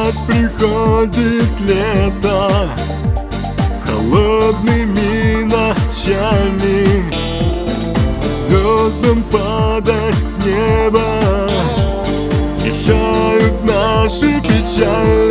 опять приходит лето с холодными ночами, звездам падать с неба, вещают наши печали.